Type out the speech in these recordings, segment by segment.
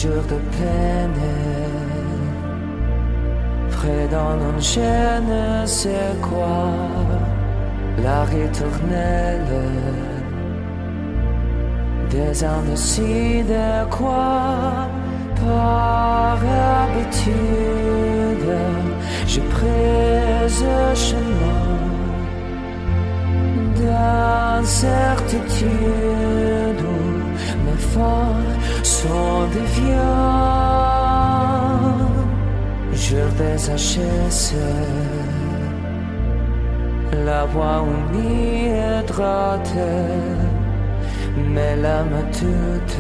jours de peine, près dans une chaîne, c'est quoi la ritournelle des âmes si de quoi par habitude je prends ce chemin d'incertitude où mes forces sont déviants. Je désachète la voix humide et droite, mais l'âme toute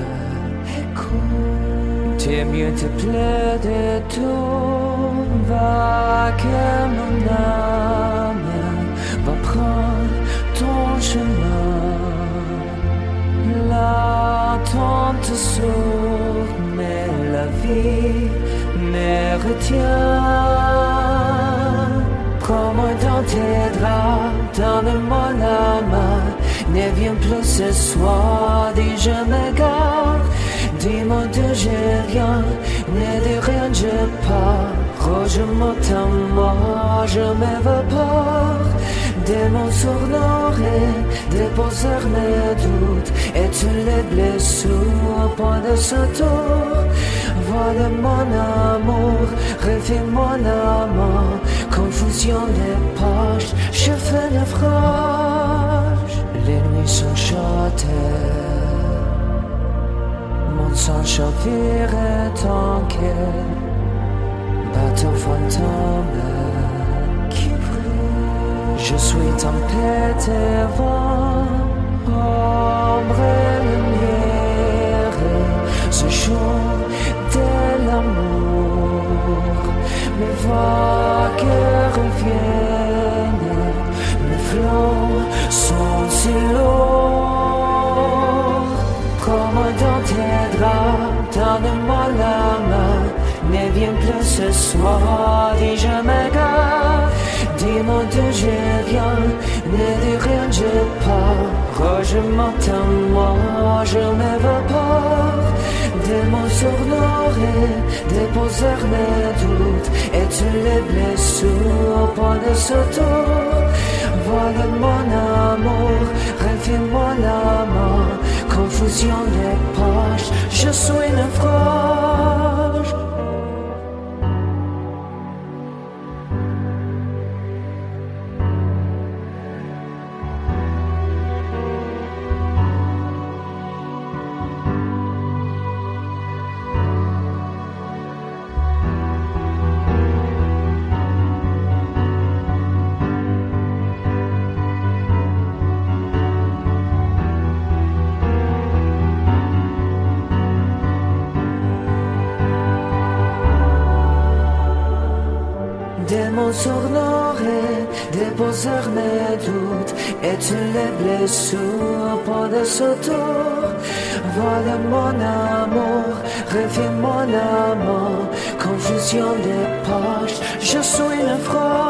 écoute. T'es mieux te plaît de tout, va que mon âme va prendre ton chemin. L'attente sourde, mais la vie me retient. Comme dans tes draps, donne-moi la main. Ne viens plus ce soir, dis je me garde. Dis-moi d'où je viens, ne dis rien, je pars. Oh, je m'entends, moi, je m'évapore. De mon sournoir et déposer mes doutes. Et tu les blessures au point de ce tour. Voilà mon amour, refais-moi la main. Confusion des pages, je fais naufrage. Les nuits sont châtées, mon sang chavire et tanké. Bateau fantôme qui brûle. Je suis tempête et vent, ombre et lumière. Ce jour de l'amour, mes vagues reviennent, mes flots sont si lourds. Comme dans tes draps, donne-moi la main. Ne viens plus ce soir, dis je m'égare. Dis-moi d'où je viens, ne dis rien, je pars. Oh, je m'entends, moi, je m'évapore. De mon sournoir et déposer mes doutes. Et tu les blessures au point de ce tour. Voilà mon amour, refais-moi la main. Confusion des pages, je suis naufrage. De mon sournoir et déposer mes doutes. Et tu les blessures au point de ce tour. Voilà mon amour, refais-moi la main. Confusion des pages, je suis naufrage.